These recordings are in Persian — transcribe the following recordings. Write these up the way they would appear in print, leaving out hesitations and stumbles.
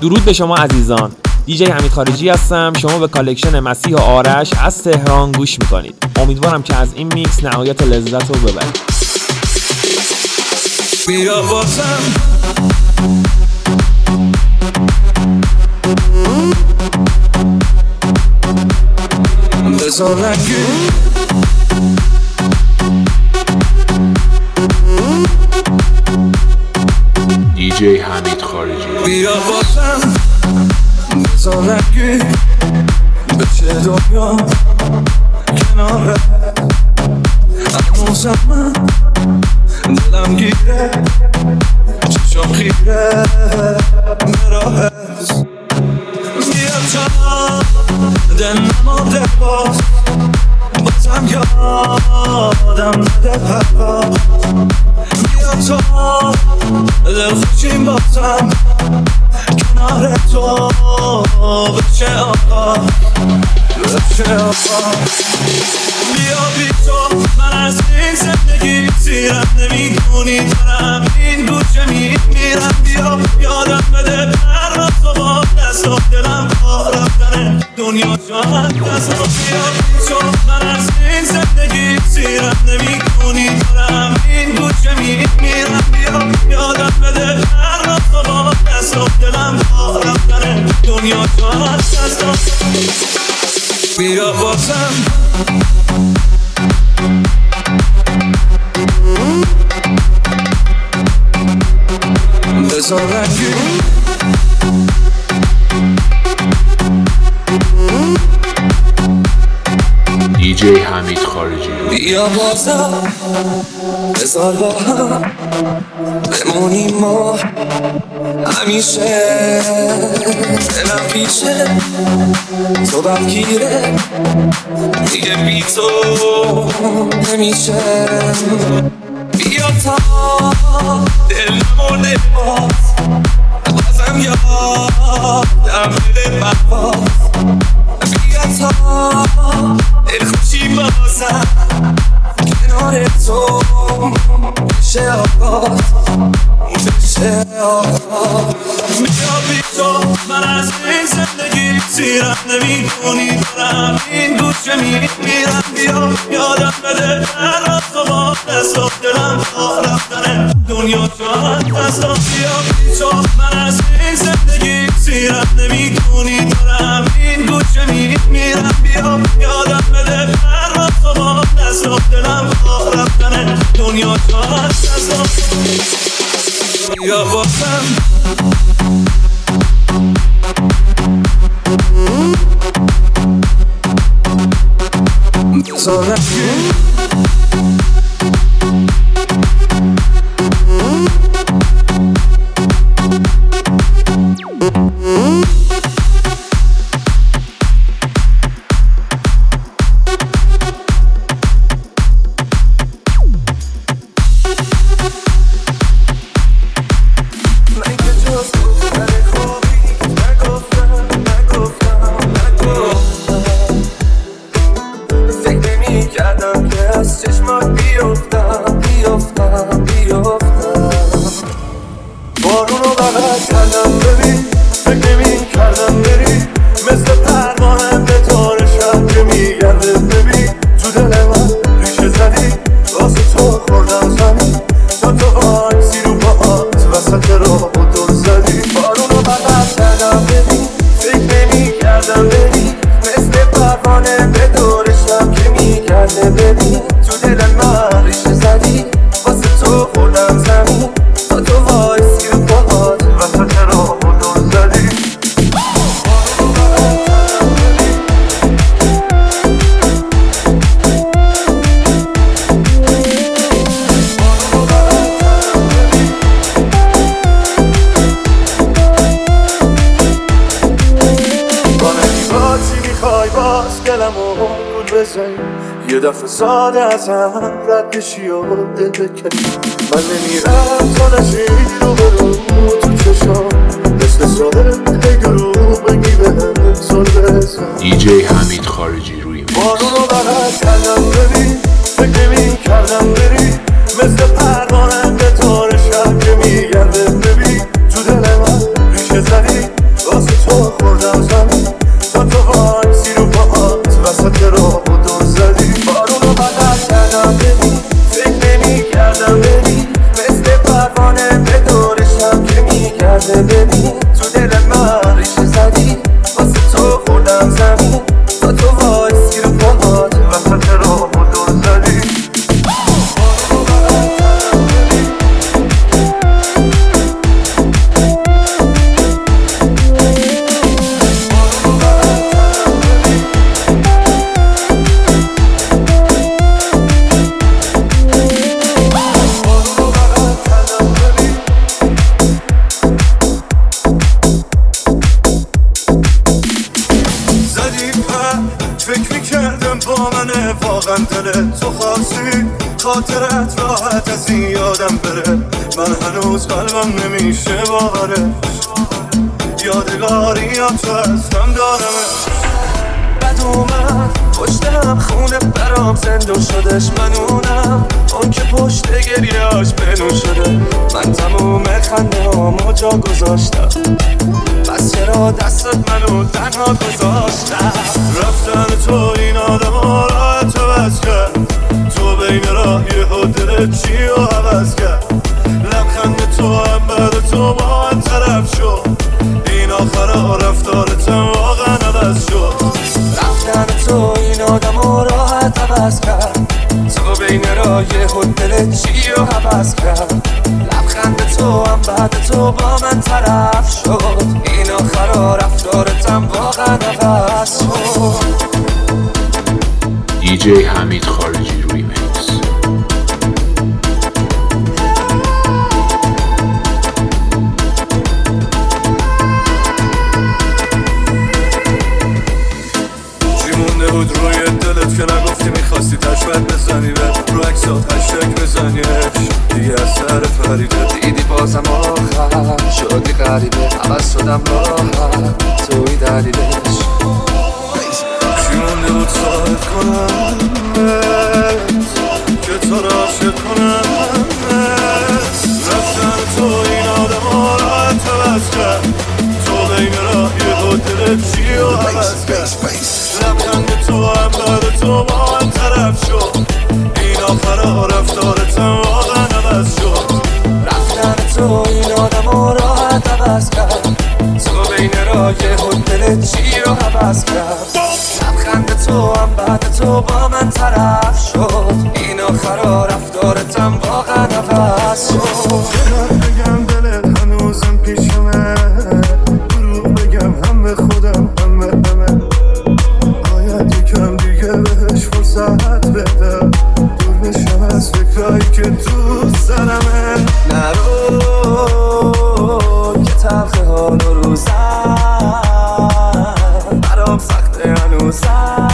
درود به شما عزیزان. دیجی حمید خارجی هستم. شما به کالکشن مسیح و آرش از تهران گوش میکنید. امیدوارم که از این میکس نهایت لذت رو ببرید. بیا بازم بزار رنگی دیجی حمید خارجی. بیا بازم بزار رنگی بچه دنیا کناره هنوزم من دلم گیره چشم خیره مراهز بیا تا دل نماده بازم یادم نده پرواز بیا تا دل خوشیم بازم کنار تو بچه آقا بچه آقا بیا بی تو من از این زندگی سیرم نمی کنی دارم این گوشه میرم بیا یادم بده پرواز و با دست و دلم با رفتن دنیا جاهد دست و بیا بی تو من از این زندگی سیرم نمی کنی دارم این گوشه میرم بیا یادم بده پرواز و با دست و دلم با رفتن دنیا جاهد دست و بیا بازم بزار رنگی دیجی حمید خارجی. بیا بازم بزار با هم بمونیم ما همیشه دلم پیشه تو بگیره دیگه بی تو نمیشه بیا تا دل نمونه بازم یادم بده پرواز بیا تا دل خوشی بازم کنار تو بشه آقاد بشه آقاد بیا بی تو من از این زندگی سیرم نمی کنی دارم این گوشه میرم بیا یادم بده پرواز و با دست و دلم با رفتن دنیا جاهد دست و بیا بی تو من از این زندگی سیرم نمی کنی دارم این گوشه میرم بیا یادم بده پرواز و با دست و دلم با رفتن دنیا جاهد دست و بیا بازم بزار رنگی بارونو بغل کردم ببین فکر نمی کردم بری مثل پروانه به تار شب که میگرده ببین تو دل من ریشه زدی واسه تو خوردم زمین تا تو وایسی رو باهات وسط راه و دور زدی بارونو بغل کردم ببین فکر نمی کردم بری مثل پروانه به تار شب که میگرده ببین تو دل من ریشه زدی واسه تو خوردم زمین تا تو وایسی رو باهات وسط راه و دور زدی یه دفعه ساده از هم رد بشی و دل بکنی من نمیرم تا نشی رو برو تو چشم مثل ساده گرو بگی بهم سال بزن دیجی حمید خارجی روی میکس. بارونو بغل کردم ببین فکر نمی کردم بری مثل پروانه به تار شب که میگرده ببین تو دل من ریشه زدی خاطرت راحت از این یادم بره، من هنوز قلبم نمیشه باورش، یادگاری یا تو هستم دارمش. بد اومد پشتم خونه برام زنده شدش، من اونم اون که پشت گریهاش بنون شده. من تموم خنده هامو جا گذاشتم، بس چرا دستت منو تنها گذاشتم. رفتن تو این آدم ها راحت عوض کرد، تو بین راه یهو دلت چی رو عوض کرد. لبخند تو هم بعد تو با من طرف شد، این آخرا رفتارتم واقعا عوض شد. رفتن تو این آدم ها راحت عوض کرد، تو بین راه یهو دلت چی رو عوض کرد. لبخند تو هم بعد تو با من طرف شد، این آخرا رفتارتم واقعا عوض شد. دیجی حمید خارجی ریمیکس. چی مونده بود روی دلت که نگفتی میخواستی تشبت بزنی به رو عکسات هشتگ بزنیش، دیگه از سر پریده دیدی بازم آخر شدی غریبه، عوض شدم راحت توی دلیلش. چی مونده بود ساعت کنم که تو را عاشق کنم. رفتن تو این آدم ها راحت عوض کرد، تو بین راه یهو دلت چی رو عوض کرد. لبخند تو هم بعد تو با من طرف شد، این آخرا رفتارتم واقعا عوض شد. رفتن تو این آدم ها راحت عوض کرد، تو بین راه یهو دلت چی رو عوض کرد. لبخند تو هم بعد تو با من طرف شد، این آخرا رفتارتم واقعا عوض شد. بگم دلت هنوزم پیشمه، دروغ بگم هم به خودم هم به همه. باید یکم دیگه بهش فرصت بدم، دور بشم از فکرایی که تو سرمه. نرو که تلخ حال و روزم برام سخته هنوزم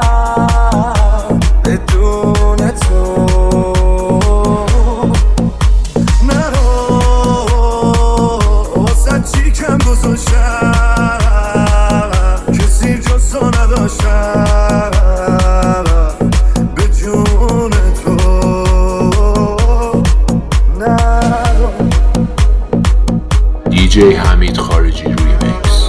بدون تو. نرو واسه چی کم گذاشتم، کسی جز تو نداشتم به جون تو. نرو دیجی حمید خارجی ریمیکس.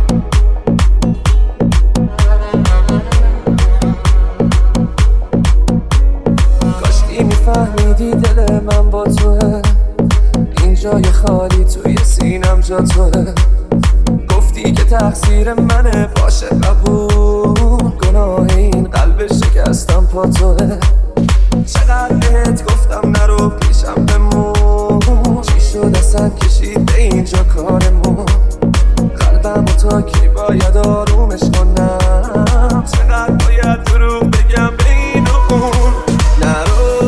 کاشکی میفهمیدی دل من با توه، این جای خالی توی سینم جا توه. گفتی که تقصیر منه باشه قبول، گناه این قلب شکستم پا توه. چقدر بهت گفتم نرو پیشم بمون، چی شد اصلا کشید به اینجا کارمون. قلبم تا کی باید آرومش کنم، چقدر باید دروغ بگم به این و اون. نرو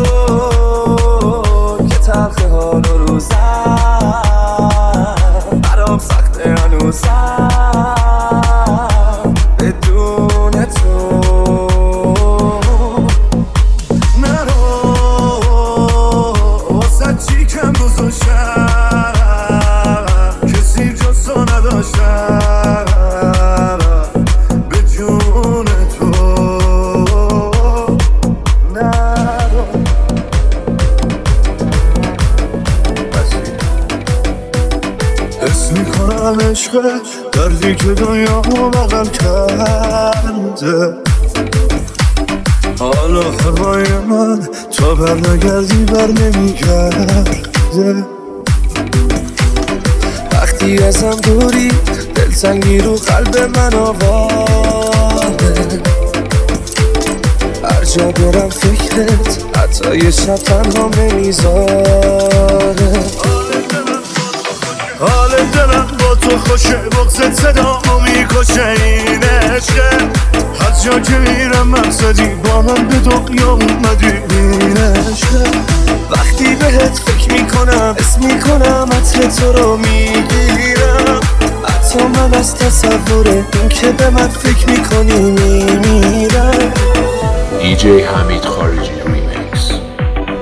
که تلخ حال و روزم برام سخته هنوزم بدون تو. نرو واسه چی کم گذاشتم، کسی جز تو نداشتم به جون تو. نرو حس میکنم عشق دردی که دنیا بغل کرده. حالا هوای من تا بر نگردی بر نمیگرده. وقتی ازم دوری دلتنگی رو قلب من آواره. هر جا برم فکرت حتی یه شب تنها نمیذاره. حال دلم با تو خوشه، بغضت صدا میکشه این عشقه. هر جا که میرم مقصدی با من به دنیا اومدی این عشقه. وقتی بهت فکر میکنم اسم میکنم عطر تو رو میگیرم، حتی من از تصور این که به من فکر میکنی میمیرم. دیجی حمید خارجی ریمیکس.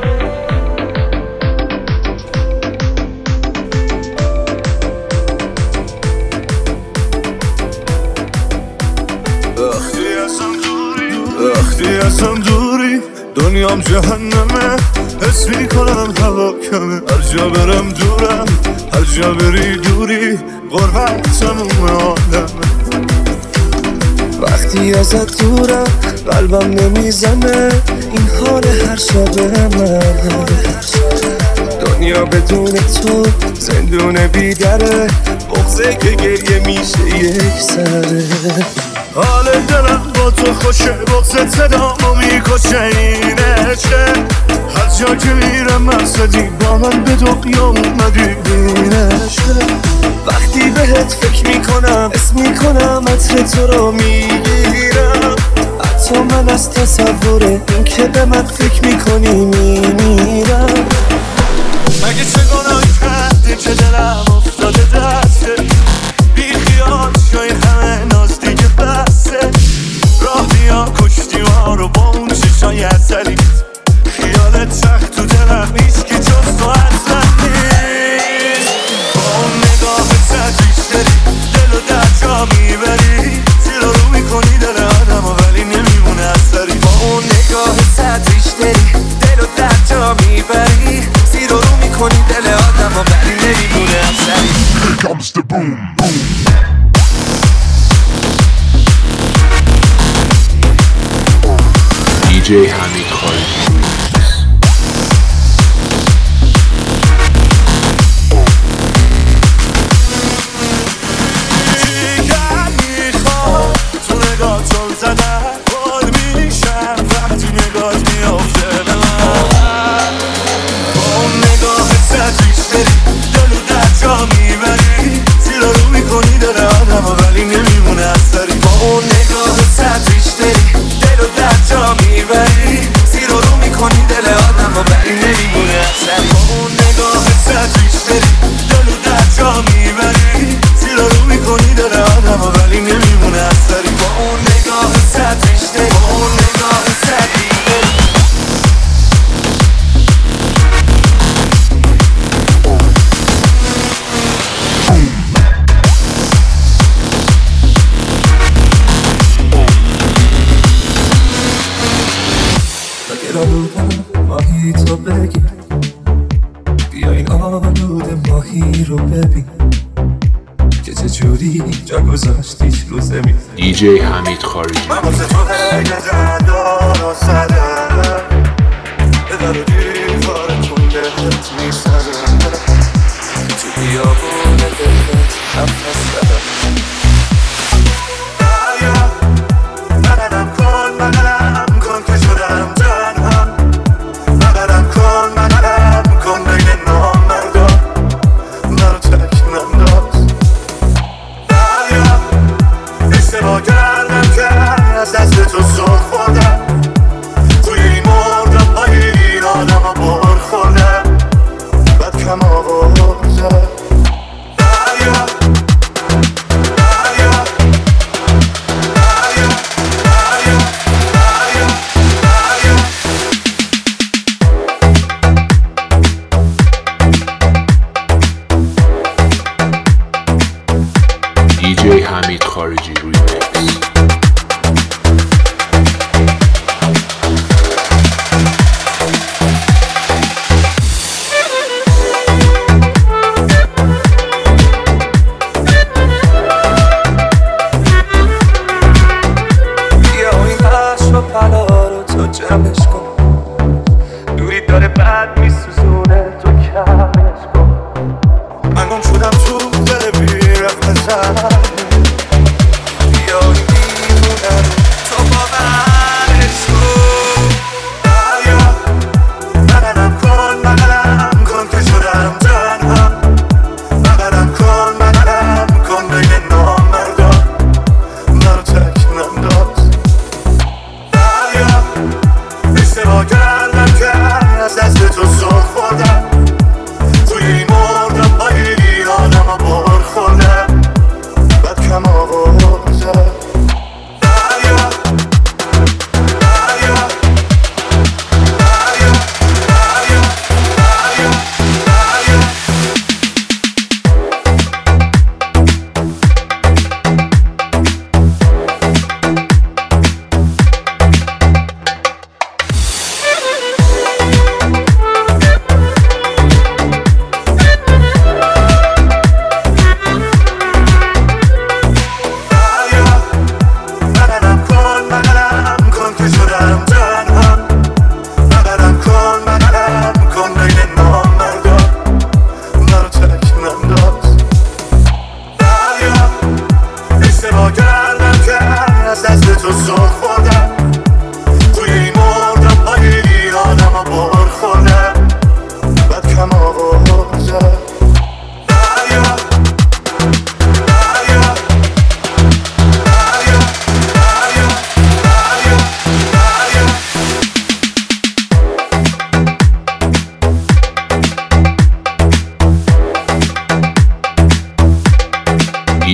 دنیام جهنمه، حس میکنم هوا کمه، هر جا برم دورم، هر جا بری دوری، غربت تموم عالمه. وقتی ازت دورم قلبم نمیزنه، این حال هر شب من. دنیا بدون تو زندون بیدره، بغضه که گریه میشه یک سره. حال دلم با تو خوشه، بغضت صدامو میکشه، اینه چه؟ هر جا که میرم مقصدی، با من به دنیا اومدی، اینه چه؟ وقتی بهت فکر میکنم، اسم میکنم عطر تو رو میگیرم، حتی من از تصور این که به من فکر میکنی میمیرم. مگه چه گناهی کردی که دلم افتاده دسته، بی خیال شای همه ناز دیگه بسته، راه بیا کشتی ما رو با اون چشای عسلیت، خیالت سخت تو دلم نیست که جز تو اصلا نیست. با اون نگاه تدریج داری دل و در جا میبری، زیر رو میکنی دل آدم ولی نمیمونه اثری. با اون نگاه تدریج داری دل و در جا میبری، زیر رو میکنی دل آدم ولی نمیمونه اثری. Here comes the boom, boom. DJ حمید خارجی تو نگاه چون زدن باد میشم وقتی نگاه میافته به من. با اون نگاه تدریج داری دل و در جا میبری، زیر رو میکنی دل آدم ولی نمیمونه اثری. با اون نگاه تدریج داری دل و در جا میبری، زیر رو میکنی دل آدم ولی نمیمونه اثری. با اون نگاه تدریج داری دل و در جا میبری، زیر رو میکنی دل آدم ولی نمیمونه اثری. با اون نگاه تدریج داری، با اون نگاه تدریج داری. ماهی تو بگی، بیا این آلود ماهی رو ببین که چجوری جا گذاشتیش رو زمین. DJ حمید خارجی من واسه تو هیجان دارو زدم، به در و دیوار تندت میسرم، تو بیابون دلت نفس زدم. منم کن که شدم تنها، منم کن بین نامردا، منو تک ننداز. دریا اشتباه کردم که از دست تو سر خوردم، توی این مردم های این آدم ها بار خوردم، بد کم آوردم. DJ حمید خارجی ریمیکس. بیا این عشق و پلا رو تو جمعش کن، دوری داره بد میسوزونه تو کمش کن. من گم شدم تو دل بی رفت زن،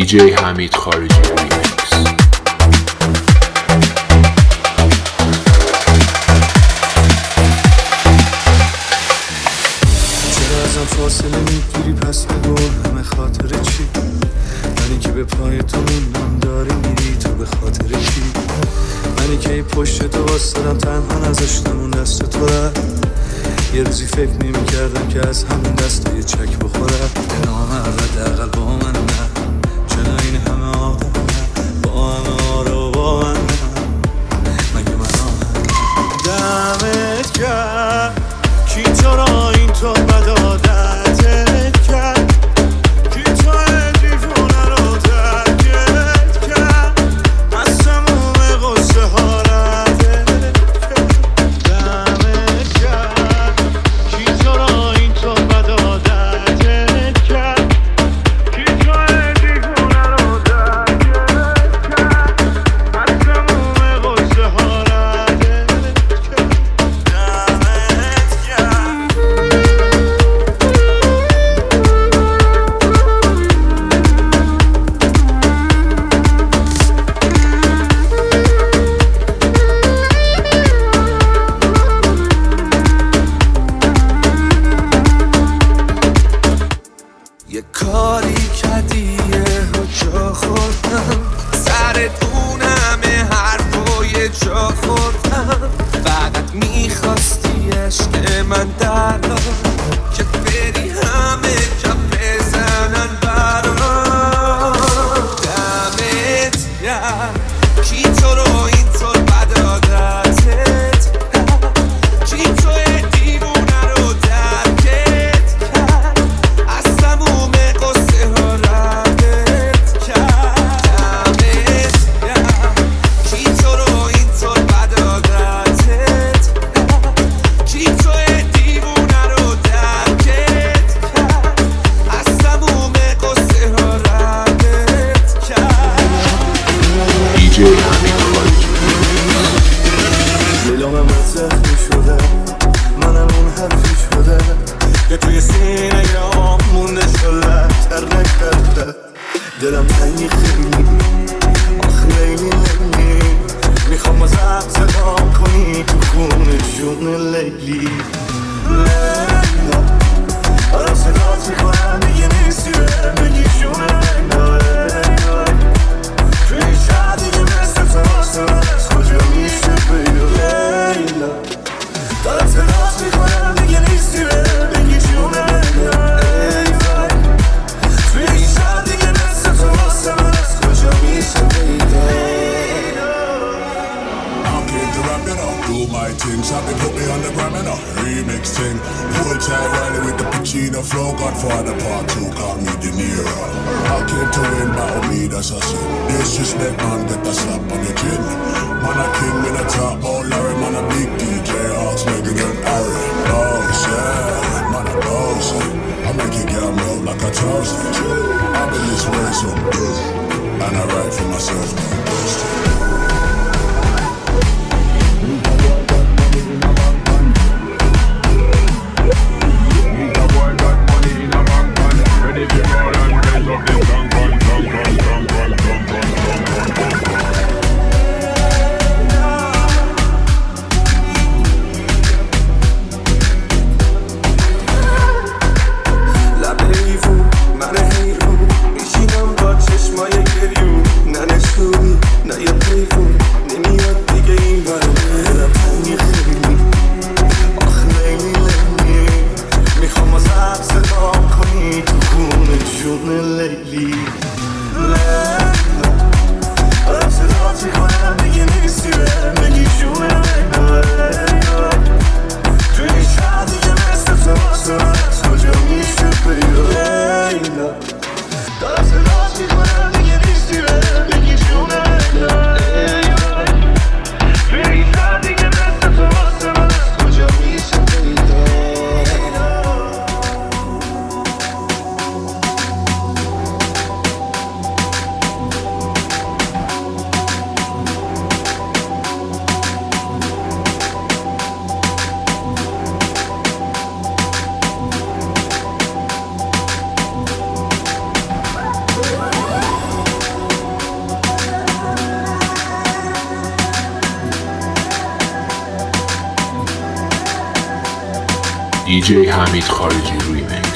DJ حمید خارجی ریمیکس. چرا ازم فاصله میگیری پس بگو همه خاطر چی؟ منی که به پای تو موندم داری میری تو به خاطر کی؟ منی که ای پشت تو واسدم تنها نذاشتم اون دست تو رفت. یه روزی فکر نمی کردم که از همون دست یه چک بخورم. به نام حداقل با من نه، چرا این همه آدم نه، با همه آرا با من نه، مگه من دمت کرد کی تو را این تو بدادتت کرد، کی تو دیوونه رو درکت کرد، از تموم قصه ها ردت کرد. دمت کرد کی تو را این تو بدادتت کرد، کی تو دیوونه رو درکت کرد، از تموم قصه ها ردت کرد. دمت کرد یه کاری کردی یهو جا خوردم، سر اون همه حرفای جا خوردم. فقط میخواستی عشق من درا که بری همه جا بزنن برام. دمت گرم کی تو رو اینطور بدادتت کرد، کی تو دیوونه رو درکت کرد، از تموم قصه ها ردت کرد. دمت گرم کی تو رو اینطور بدادتت کرد، کی تو دیوونه رو درکت کرد، از تموم قصه ها ردت کرد. DJ حمید خارجی. دلم من زخمی شده، منم اون حرفی شده که توی سینه یا مونده شده تر نکرده. دلم تنگی خیلی آخ لیلی لیلی، میخوام از صدا کنی تو خونه جون لیلی. لیلا دارم صدات میکنم دیگه نیستی بگی جون لیلا. لیلا توی شهر دیگه مثل تو واسه من از کجا میشه پیدا. لیلا دارم صدات میکنم دیگه نیستی بگی جون لیلا. لیلا توی شهر دیگه مثل تو واسه من از کجا میشه پیدا. I'm came to rap it up, do my thing. Sabi put me on the gram and a remix thing. Hold tight Riley with the Pacino flow. Godfather part 2, call me De Niro. I came to win, battle me, that's a sin. Disrespect, man, get a slap on the chin. Man a king with a top, oh Larry, man a big DJ, Hawks, Megan and Harry. Boss, yeah, man a boss. I make it get melt like a toast. I've been this way so good, and I write for myself, no ghost. من حیرون میشینم با چشمای گریون، نه نشونی نه یه DJ حمید خارجی ریمیکس.